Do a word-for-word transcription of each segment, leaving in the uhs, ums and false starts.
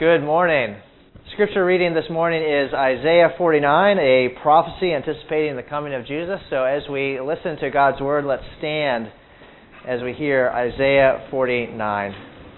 Good morning. Scripture reading this morning is Isaiah forty-nine, a prophecy anticipating the coming of Jesus. So as we listen to God's Word, let's stand as we hear Isaiah forty-nine.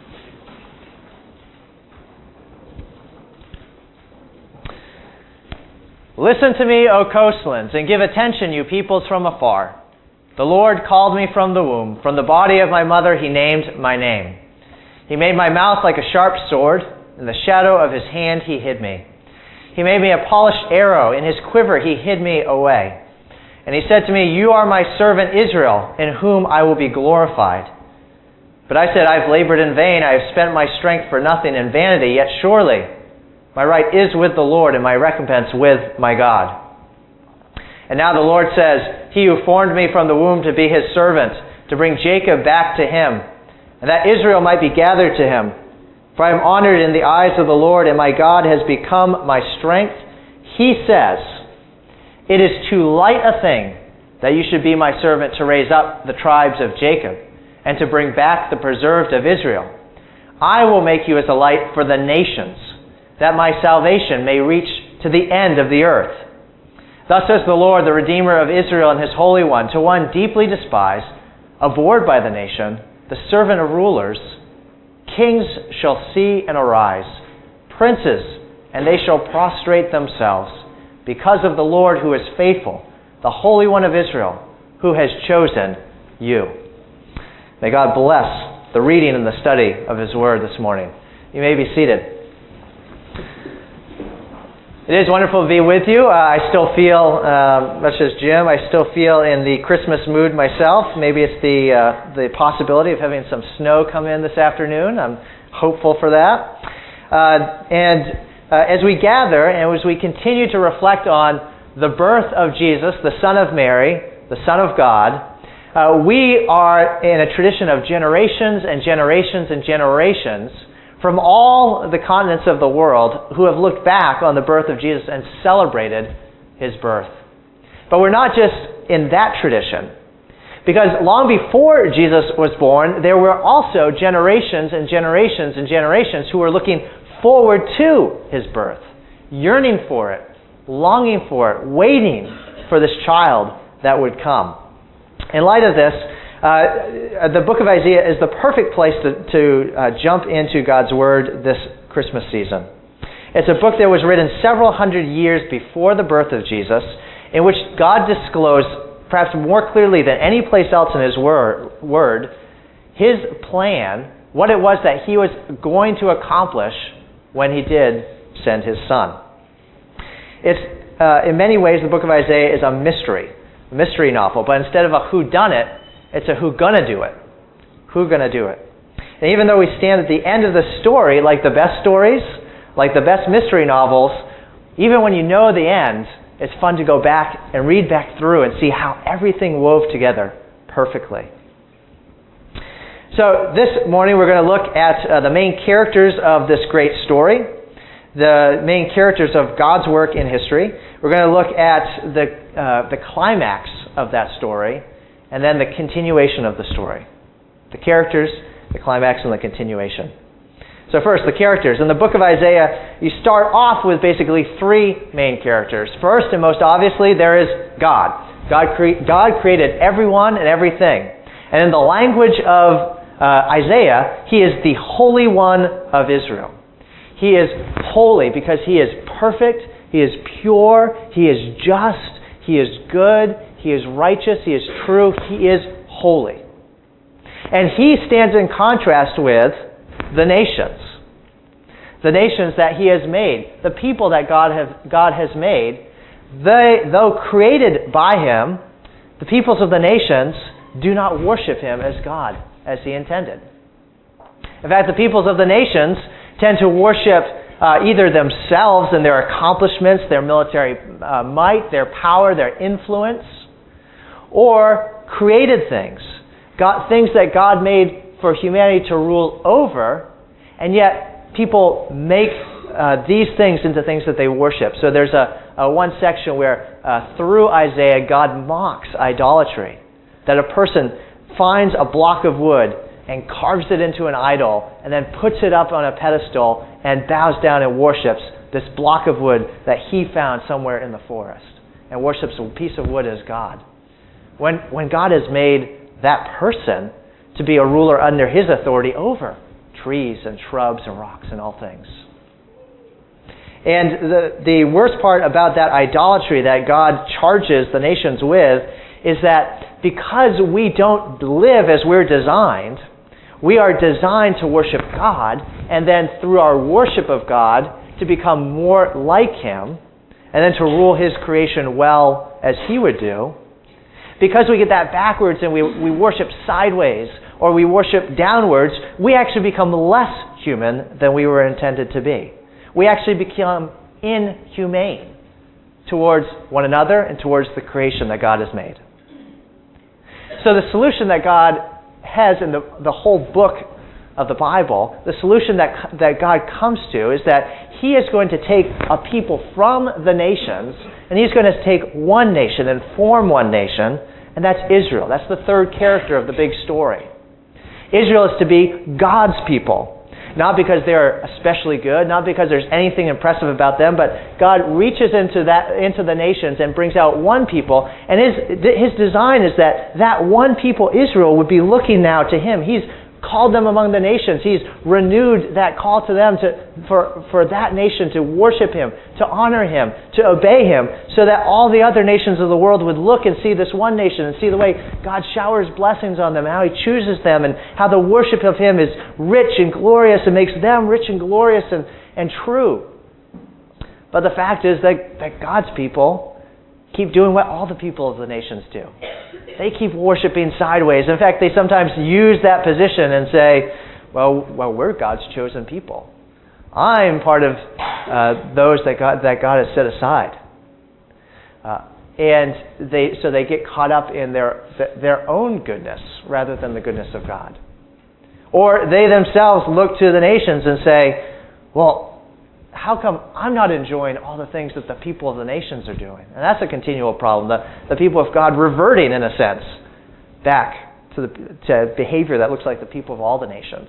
Listen to me, O coastlands, and give attention, you peoples from afar. The Lord called me from the womb. From the body of my mother he named my name. He made my mouth like a sharp sword. In the shadow of his hand he hid me. He made me a polished arrow. In his quiver he hid me away. And he said to me, You are my servant Israel, in whom I will be glorified. But I said, I have labored in vain. I have spent my strength for nothing in vanity. Yet surely my right is with the Lord, and my recompense with my God. And now the Lord says, He who formed me from the womb to be his servant, to bring Jacob back to him, and that Israel might be gathered to him. For I am honored in the eyes of the Lord, and my God has become my strength. He says, It is too light a thing that you should be my servant to raise up the tribes of Jacob, and to bring back the preserved of Israel. I will make you as a light for the nations, that my salvation may reach to the end of the earth. Thus says the Lord, the Redeemer of Israel and his Holy One, to one deeply despised, abhorred by the nation, the servant of rulers, Kings shall see and arise, princes, and they shall prostrate themselves, because of the Lord who is faithful, the Holy One of Israel, who has chosen you. May God bless the reading and the study of His Word this morning. You may be seated. It is wonderful to be with you. Uh, I still feel, uh, much as Jim, I still feel in the Christmas mood myself. Maybe it's the uh, the possibility of having some snow come in this afternoon. I'm hopeful for that. Uh, and uh, as we gather and as we continue to reflect on the birth of Jesus, the Son of Mary, the Son of God, uh, we are in a tradition of generations and generations and generations from all the continents of the world who have looked back on the birth of Jesus and celebrated His birth. But we're not just in that tradition. Because long before Jesus was born, there were also generations and generations and generations who were looking forward to His birth, yearning for it, longing for it, waiting for this child that would come. In light of this, Uh, the book of Isaiah is the perfect place to, to uh, jump into God's Word this Christmas season. It's a book that was written several hundred years before the birth of Jesus, in which God disclosed, perhaps more clearly than any place else in His word, word, His plan, what it was that He was going to accomplish when He did send His Son. It's, uh, in many ways, the book of Isaiah is a mystery, a mystery novel, but instead of a whodunit, it's a who gonna do it. Who gonna do it? And even though we stand at the end of the story, like the best stories, like the best mystery novels, even when you know the end, it's fun to go back and read back through and see how everything wove together perfectly. So this morning we're going to look at uh, the main characters of this great story, the main characters of God's work in history. We're going to look at the uh, the climax of that story, and then the continuation of the story. The characters, the climax, and the continuation. So first, the characters. In the book of Isaiah, you start off with basically three main characters. First, and most obviously, there is God. God, cre- God created everyone and everything. And in the language of uh, Isaiah, He is the Holy One of Israel. He is holy because He is perfect, He is pure, He is just, He is good, He is righteous, He is true, He is holy. And He stands in contrast with the nations. The nations that He has made, the people that God, have, God has made, they, though created by Him, the peoples of the nations do not worship Him as God, as He intended. In fact, the peoples of the nations tend to worship uh, either themselves and their accomplishments, their military uh, might, their power, their influence, or created things, God, things that God made for humanity to rule over, and yet people make uh, these things into things that they worship. So there's a, a one section where uh, through Isaiah God mocks idolatry, that a person finds a block of wood and carves it into an idol and then puts it up on a pedestal and bows down and worships this block of wood that he found somewhere in the forest and worships a piece of wood as God. When, when God has made that person to be a ruler under his authority over trees and shrubs and rocks and all things. And the, the worst part about that idolatry that God charges the nations with is that because we don't live as we're designed, we are designed to worship God, and then through our worship of God to become more like him, and then to rule his creation well as he would do. Because we get that backwards and we, we worship sideways or we worship downwards, we actually become less human than we were intended to be. We actually become inhumane towards one another and towards the creation that God has made. So the solution that God has in the, the whole book of the Bible, the solution that, that God comes to is that he is going to take a people from the nations, and he's going to take one nation and form one nation, and that's Israel. That's the third character of the big story. Israel is to be God's people. Not because they're especially good, not because there's anything impressive about them, but God reaches into that into the nations and brings out one people. And his his design is that that one people, Israel, would be looking now to him. He's called them among the nations. He's renewed that call to them to for, for that nation to worship him, to honor him, to obey him, so that all the other nations of the world would look and see this one nation and see the way God showers blessings on them, how he chooses them, and how the worship of him is rich and glorious and makes them rich and glorious and, and true. But the fact is that, that God's people keep doing what all the people of the nations do. They keep worshiping sideways. In fact, they sometimes use that position and say, well, well, we're God's chosen people. I'm part of uh, those that God, that God has set aside. Uh, and they so they get caught up in their their own goodness rather than the goodness of God. Or they themselves look to the nations and say, well, how come I'm not enjoying all the things that the people of the nations are doing? And that's a continual problem. The, the people of God reverting, in a sense, back to the to behavior that looks like the people of all the nations.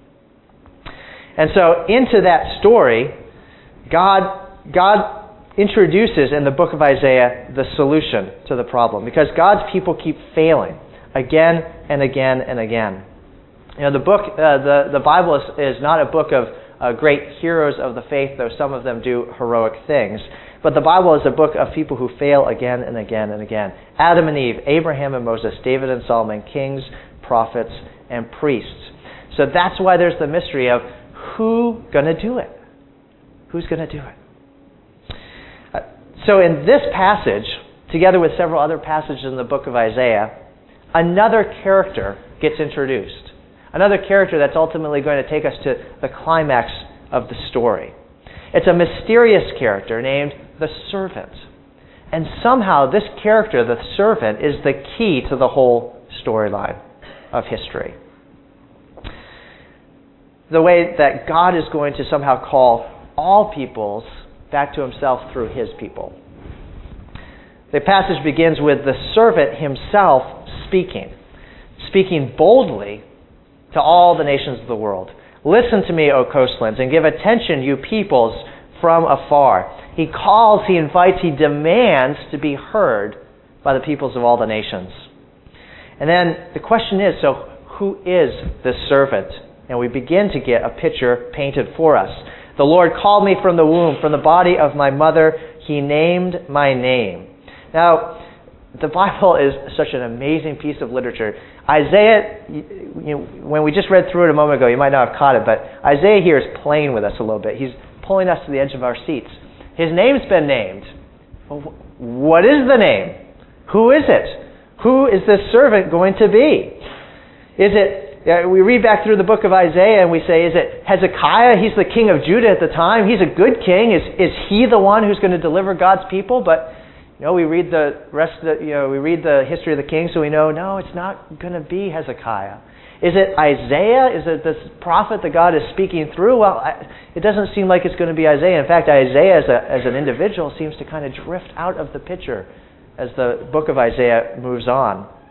And so into that story, God, God introduces in the book of Isaiah the solution to the problem. Because God's people keep failing again and again and again. You know, the book, uh, the, the Bible is, is not a book of Uh, great heroes of the faith, though some of them do heroic things. But the Bible is a book of people who fail again and again and again. Adam and Eve, Abraham and Moses, David and Solomon, kings, prophets, and priests. So that's why there's the mystery of who's going to do it? Who's going to do it? Uh, so in this passage, together with several other passages in the book of Isaiah, another character gets introduced. Another character that's ultimately going to take us to the climax of the story. It's a mysterious character named the servant. And somehow this character, the servant, is the key to the whole storyline of history. The way that God is going to somehow call all peoples back to himself through his people. The passage begins with the servant himself speaking. Speaking boldly to all the nations of the world. Listen to me, O coastlands, and give attention, you peoples from afar. He calls, he invites, he demands to be heard by the peoples of all the nations. And then the question is, so who is this servant? And we begin to get a picture painted for us. The Lord called me from the womb, from the body of my mother. He named my name. Now, the Bible is such an amazing piece of literature. Isaiah, you know, when we just read through it a moment ago, you might not have caught it, but Isaiah here is playing with us a little bit. He's pulling us to the edge of our seats. His name's been named. What is the name? Who is it? Who is this servant going to be? Is it, uh, we read back through the book of Isaiah and we say, is it Hezekiah? He's the king of Judah at the time. He's a good king. Is, is he the one who's going to deliver God's people? But You know, we read the rest of the, you know, we read the history of the king, so we know, no, it's not going to be Hezekiah. Is it Isaiah? Is it this prophet that God is speaking through? Well, I, it doesn't seem like it's going to be Isaiah. In fact, Isaiah as, a, as an individual seems to kind of drift out of the picture as the book of Isaiah moves on.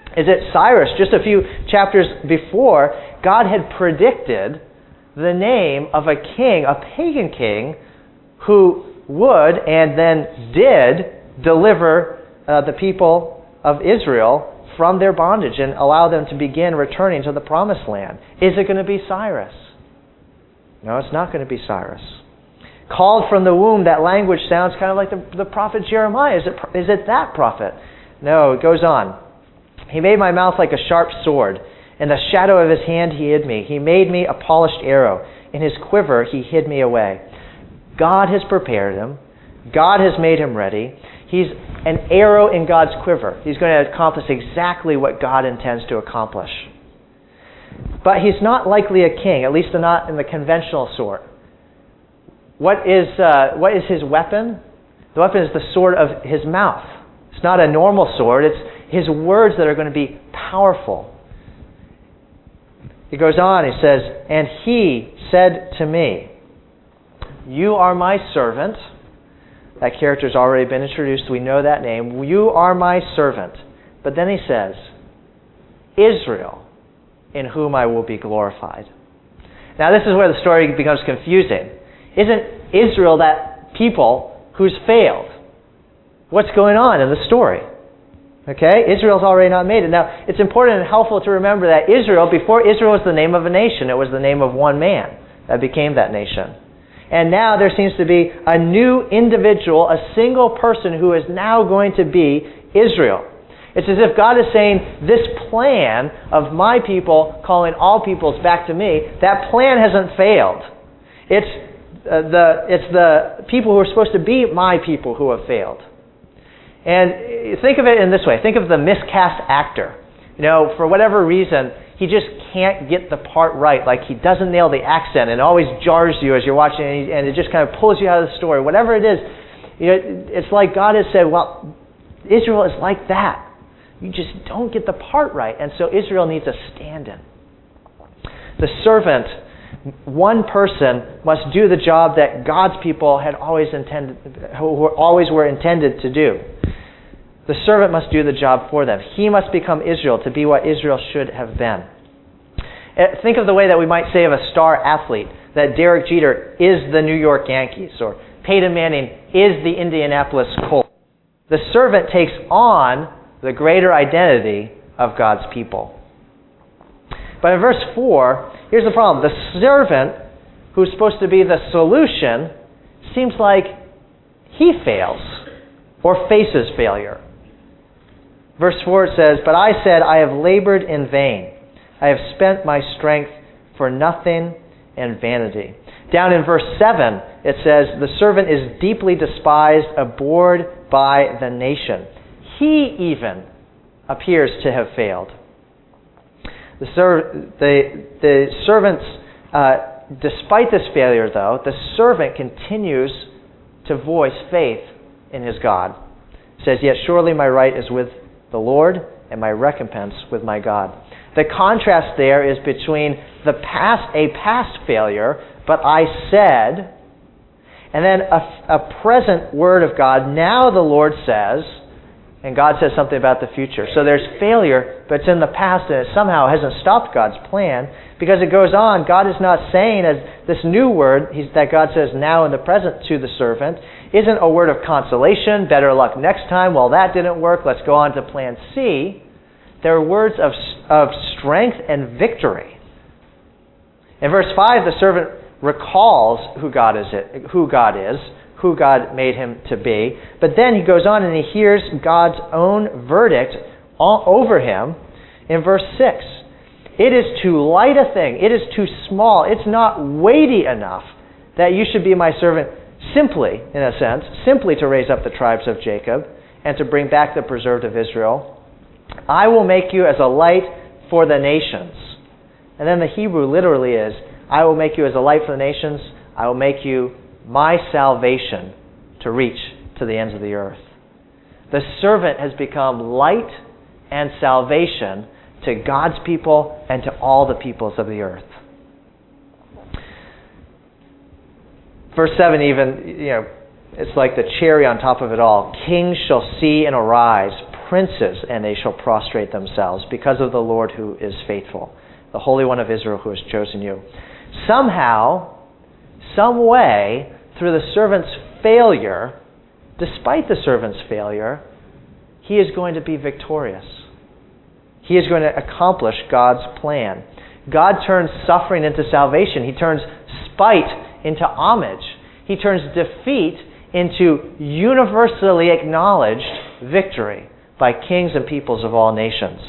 is that Cyrus, just a few chapters before, God had predicted the name of a king, a pagan king, who would and then did deliver uh, the people of Israel from their bondage and allow them to begin returning to the promised land. Is it going to be Cyrus? No, it's not going to be Cyrus. Called from the womb, that language sounds kind of like the, the prophet Jeremiah. Is it, is it that prophet? No, it goes on. He made my mouth like a sharp sword. In the shadow of his hand he hid me. He made me a polished arrow. In his quiver he hid me away. God has prepared him. God has made him ready. He's an arrow in God's quiver. He's going to accomplish exactly what God intends to accomplish. But he's not likely a king, at least not in the conventional sort. What is, uh, what is his weapon? The weapon is the sword of his mouth. It's not a normal sword. It's his words that are going to be powerful. He goes on, he says, and he said to me, you are my servant. That character's already been introduced. We know that name. You are my servant. But then he says, Israel, in whom I will be glorified. Now this is where the story becomes confusing. Isn't Israel that people who's failed? What's going on in the story? Okay, Israel's already not made it. Now, it's important and helpful to remember that Israel, before Israel was the name of a nation, it was the name of one man that became that nation. And now there seems to be a new individual, a single person who is now going to be Israel. It's as if God is saying, this plan of my people calling all peoples back to me, that plan hasn't failed. It's uh, the it's the people who are supposed to be my people who have failed. And think of it in this way. Think of the miscast actor. You know, for whatever reason, he just can't get the part right. Like he doesn't nail the accent, and it always jars you as you're watching, and, he, and it just kind of pulls you out of the story. Whatever it is, you know, it's like God has said, well, Israel is like that. You just don't get the part right, and so Israel needs a stand-in. The servant, one person, must do the job that God's people had always intended, who always were intended to do. The servant must do the job for them. He must become Israel to be what Israel should have been. Think of the way that we might say of a star athlete, that Derek Jeter is the New York Yankees, or Peyton Manning is the Indianapolis Colts. The servant takes on the greater identity of God's people. But in verse four, here's the problem. The servant, who's supposed to be the solution, seems like he fails or faces failure. Verse four says, but I said, I have labored in vain. I have spent my strength for nothing and vanity. Down in verse seven, it says, the servant is deeply despised, abhorred by the nation. He even appears to have failed. The, ser- the, the servant's, uh, despite this failure though, the servant continues to voice faith in his God. It says, yet surely my right is with the Lord, and my recompense with my God. The contrast there is between the past, a past failure, but I said, and then a, a present word of God. Now the Lord says, and God says something about the future. So there's failure, but it's in the past, and it somehow hasn't stopped God's plan, because it goes on. God is not saying, as this new word he's, that God says now in the present to the servant, isn't a word of consolation, better luck next time, well that didn't work, let's go on to plan C. They're words of, of strength and victory. In verse five, the servant recalls who God is, who God is, who God made him to be. But then he goes on and he hears God's own verdict all over him in verse six. It is too light a thing, it is too small, it's not weighty enough that you should be my servant simply, in a sense, simply to raise up the tribes of Jacob and to bring back the preserved of Israel. I will make you as a light for the nations. And then the Hebrew literally is, I will make you as a light for the nations. I will make you my salvation to reach to the ends of the earth. The servant has become light and salvation to God's people and to all the peoples of the earth. Verse seven even, you know, it's like the cherry on top of it all. Kings shall see and arise. princes, and they shall prostrate themselves, because of the Lord who is faithful, the Holy One of Israel who has chosen you. Somehow, some way, through the servant's failure, despite the servant's failure, he is going to be victorious. He is going to accomplish God's plan. God turns suffering into salvation. He turns spite into homage. He turns defeat into universally acknowledged victory by kings and peoples of all nations.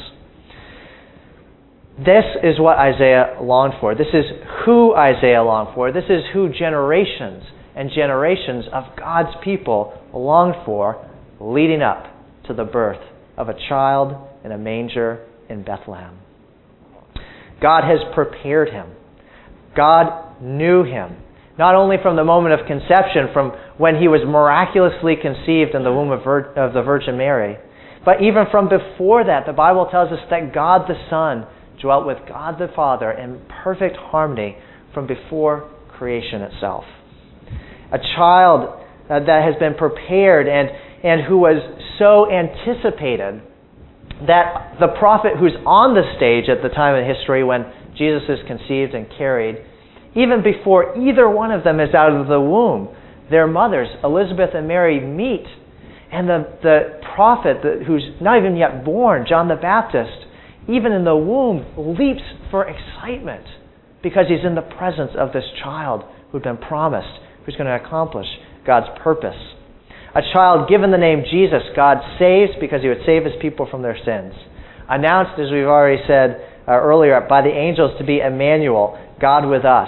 This is what Isaiah longed for. This is who Isaiah longed for. This is who generations and generations of God's people longed for, leading up to the birth of a child in a manger in Bethlehem. God has prepared him. God knew him, not only from the moment of conception, from when he was miraculously conceived in the womb of, Vir- of the Virgin Mary, but even from before that. The Bible tells us that God the Son dwelt with God the Father in perfect harmony from before creation itself. A child uh, that has been prepared and, and who was so anticipated that the prophet who's on the stage at the time of history when Jesus is conceived and carried, even before either one of them is out of the womb, their mothers, Elizabeth and Mary, meet. And the, the prophet the, who's not even yet born, John the Baptist, even in the womb, leaps for excitement because he's in the presence of this child who'd been promised, who's going to accomplish God's purpose. A child given the name Jesus, God saves because he would save his people from their sins. Announced, as we've already said uh, earlier, by the angels to be Emmanuel, God with us.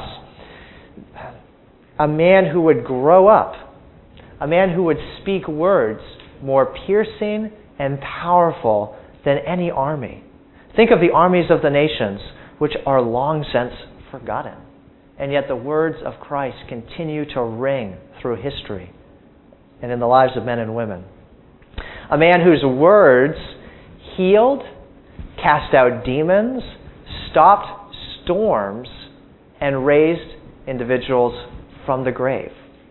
A man who would grow up. A man who would speak words more piercing and powerful than any army. Think of the armies of the nations, which are long since forgotten. And yet the words of Christ continue to ring through history and in the lives of men and women. A man whose words healed, cast out demons, stopped storms, and raised individuals from the grave.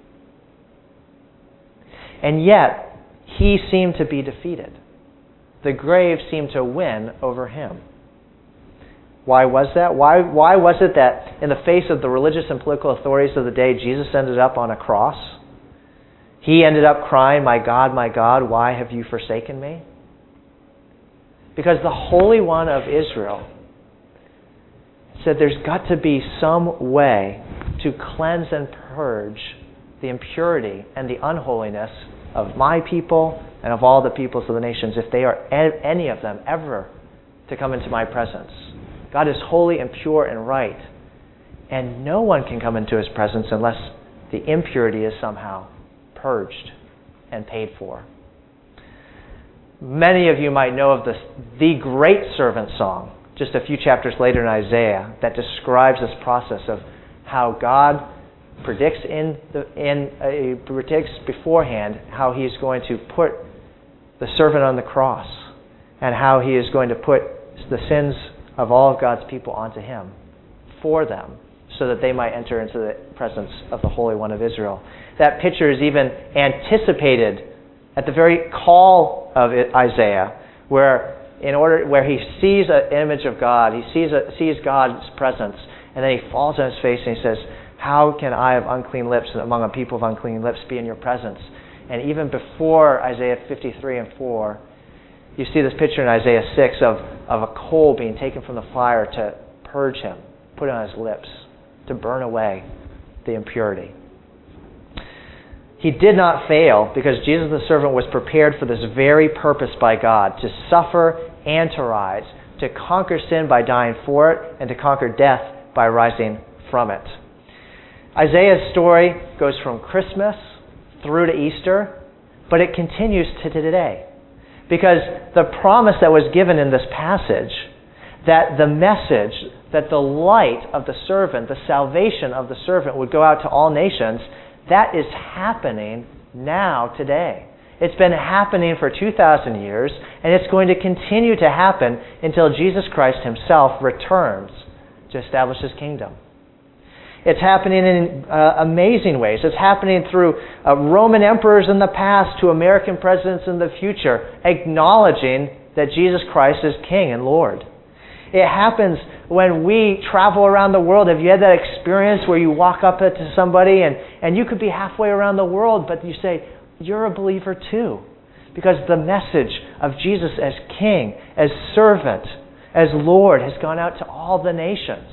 And yet, he seemed to be defeated. The grave seemed to win over him. Why was that? Why, why was it that in the face of the religious and political authorities of the day, Jesus ended up on a cross? He ended up crying, "My God, my God, why have you forsaken me?" Because the Holy One of Israel said there's got to be some way to cleanse and purge the impurity and the unholiness of my people and of all the peoples of the nations if they are any of them ever to come into my presence. God is holy and pure and right, and no one can come into his presence unless the impurity is somehow purged and paid for. Many of you might know of this, the great servant song, just a few chapters later in Isaiah, that describes this process of how God predicts in the in uh, predicts beforehand how he's going to put the servant on the cross and how he is going to put the sins of all of God's people onto him for them, so that they might enter into the presence of the Holy One of Israel. That picture is even anticipated at the very call of Isaiah, where in order where he sees an image of God, he sees a, sees God's presence, and then he falls on his face and he says, "How can I of unclean lips and among a people of unclean lips be in your presence?" And even before Isaiah fifty-three and four, you see this picture in Isaiah six of, of a coal being taken from the fire to purge him, put it on his lips, to burn away the impurity. He did not fail because Jesus the servant was prepared for this very purpose by God, to suffer and to rise, to conquer sin by dying for it, and to conquer death by rising from it. Isaiah's story goes from Christmas through to Easter, but it continues to today. Because the promise that was given in this passage, that the message, that the light of the servant, the salvation of the servant would go out to all nations, that is happening now, today. It's been happening for two thousand years, and it's going to continue to happen until Jesus Christ himself returns to establish his kingdom. It's happening in uh, amazing ways. It's happening through uh, Roman emperors in the past to American presidents in the future, acknowledging that Jesus Christ is King and Lord. It happens when we travel around the world. Have you had that experience where you walk up to somebody and, and you could be halfway around the world, but you say, you're a believer too? Because the message of Jesus as King, as servant, as Lord has gone out to all the nations.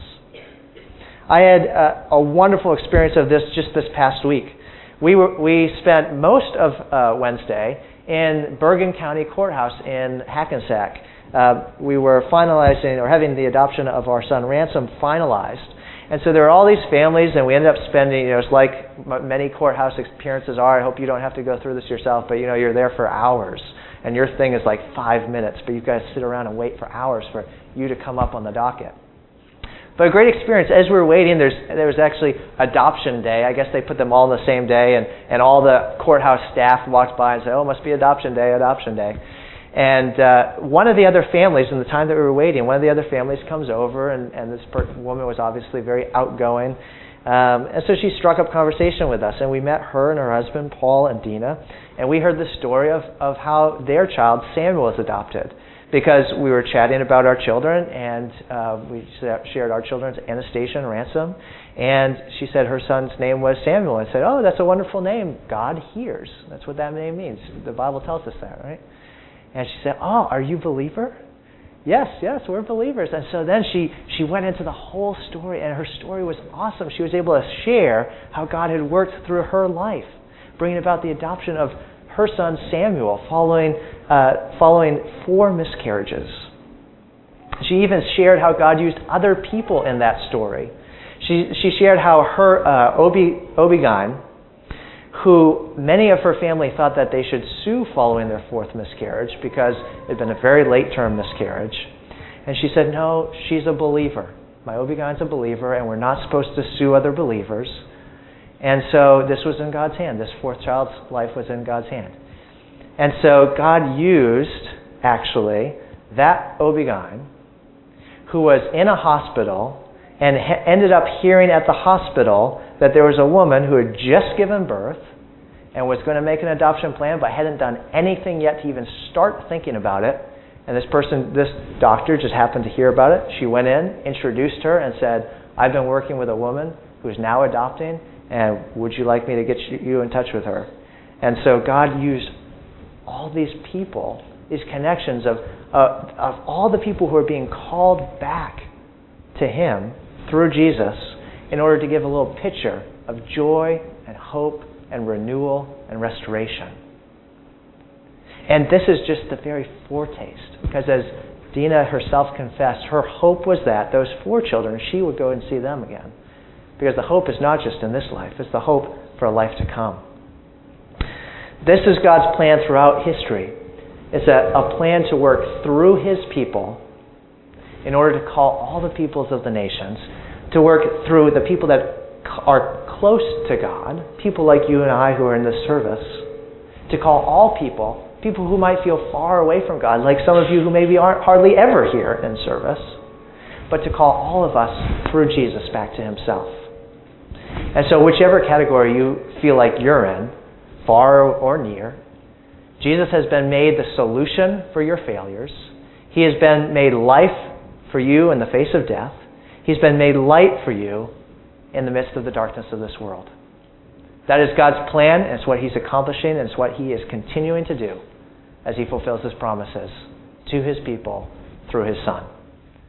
I had a, a wonderful experience of this just this past week. We were, we spent most of uh, Wednesday in Bergen County Courthouse in Hackensack. Uh, we were finalizing or having the adoption of our son Ransom finalized. And so there were all these families, and we ended up spending, you know, it's like many courthouse experiences are. I hope you don't have to go through this yourself, but, you know, you're there for hours. And your thing is like five minutes, but you've got to sit around and wait for hours for you to come up on the docket. But a great experience. As we were waiting, there's, there was actually adoption day. I guess they put them all on the same day, and, and all the courthouse staff walked by and said, oh, it must be adoption day, adoption day. And uh, one of the other families, in the time that we were waiting, one of the other families comes over, and, and this per- woman was obviously very outgoing. Um, and so she struck up conversation with us, and we met her and her husband, Paul and Dina, and we heard the story of, of how their child, Samuel, was adopted. Because we were chatting about our children, and uh, we shared our children's Anastasia and Ransom, and she said her son's name was Samuel. And I said, oh, that's a wonderful name. God hears. That's what that name means. The Bible tells us that, right? And she said, oh, are you a believer? Yes, yes, we're believers. And so then she, she went into the whole story, and her story was awesome. She was able to share how God had worked through her life, bringing about the adoption of her son Samuel following uh, following four miscarriages. She even shared how God used other people in that story. She she shared how her uh, Obi, Obigyn, who many of her family thought that they should sue following their fourth miscarriage because it had been a very late-term miscarriage. And she said, no, she's a believer. My Obigyn's a believer, and we're not supposed to sue other believers. And so this was in God's hand. This fourth child's life was in God's hand. And so God used, actually, that Obigyn, who was in a hospital and ha- ended up hearing at the hospital that there was a woman who had just given birth and was going to make an adoption plan but hadn't done anything yet to even start thinking about it. And this person, this doctor, just happened to hear about it. She went in, introduced her, and said, I've been working with a woman who's now adopting, and would you like me to get you in touch with her? And so God used all these people, these connections of, uh, of all the people who are being called back to Him through Jesus in order to give a little picture of joy and hope and renewal and restoration. And this is just the very foretaste, because as Dina herself confessed, her hope was that those four children, she would go and see them again. Because the hope is not just in this life, it's the hope for a life to come. This is God's plan throughout history. It's a, a plan to work through His people in order to call all the peoples of the nations, to work through the people that are close to God, people like you and I who are in this service, to call all people, people who might feel far away from God, like some of you who maybe aren't hardly ever here in service, but to call all of us through Jesus back to Himself. And so whichever category you feel like you're in, far or near, Jesus has been made the solution for your failures. He has been made life for you in the face of death. He's been made light for you in the midst of the darkness of this world. That is God's plan, and it's what He's accomplishing, and it's what He is continuing to do as He fulfills His promises to His people through His Son.